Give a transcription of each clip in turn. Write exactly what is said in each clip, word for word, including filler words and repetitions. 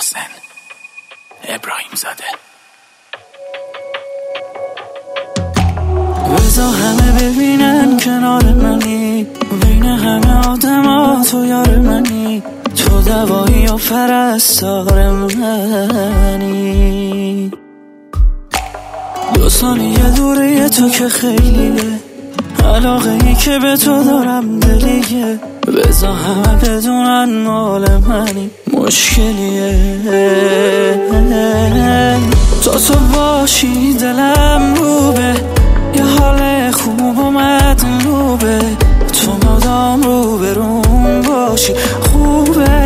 محسن ابراهیم زاده. بذار همه ببینن کنار منی، بین همه آدم ها تو یار منی، تو دوایی و پرستار منی. دو ثانیه دوره تو که خیلیه، علاقه ای که به تو دارم دلیه. بذار همه بدونن مال منی، مشکلیه. تا تو باشی دلم روبه، یه حال خوب اومد روبه، تو مدام رو برون باشی خوبه.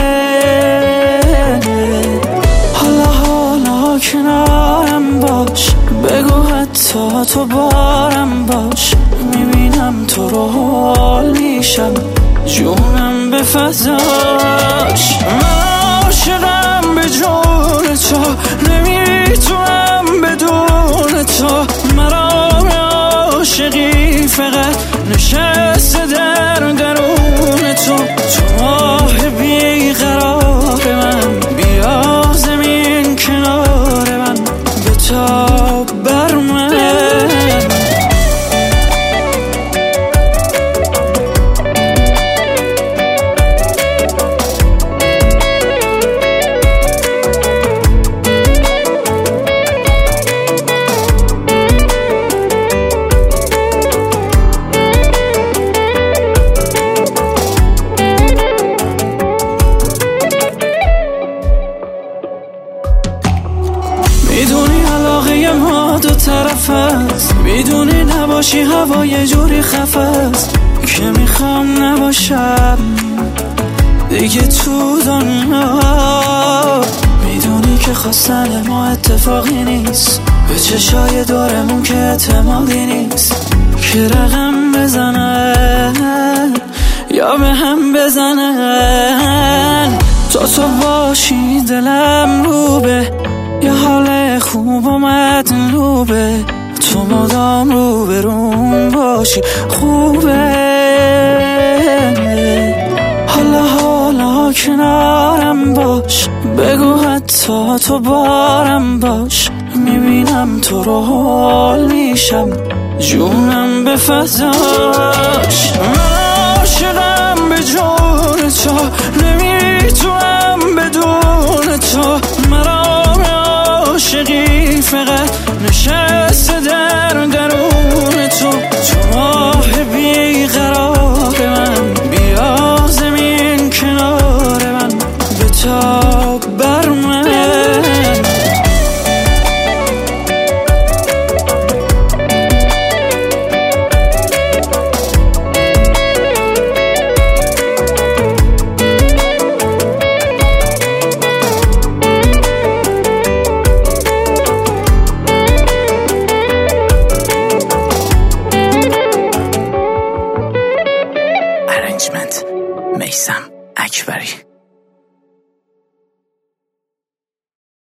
حالا حالا کنارم باش، بگو حتی تو بارم باش، میبینم تو رو حال میشم، جونم به فضاش. من عاشقم به جون تو، نمیتونم بدون تو. مرام عاشقی فقط نشسته در درون تو. تو ماه بیقرار من، بیا زمین کنار من، بتاب بر من. میدونی علاقه ما دو طرف است، میدونی نباشی هوا یه جوری خفه است که میخوام نباشم دیگه تو دنیا. میدونی که خواستن ما اتفاقی نیست، به چشای دورمون که اعتمادی نیست، که رقم بزنن یا به هم بزنن. تا تو باشی دلم روبه، یه حال خوب اومد روبه، تو مدام رو برون باشی خوبه. حالا حالا کنارم باش، بگو حتی تو بارم باش، میبینم تو رو حال میشم، جونم به فضاش. من عاشقم به جون تو، نمیتونم بدون تو. مرام عاشقی فقط نشسته در درون تو. تو ماه بیقرار من، بیا زمین کنار من، بتاب بر من. میثم اکبری.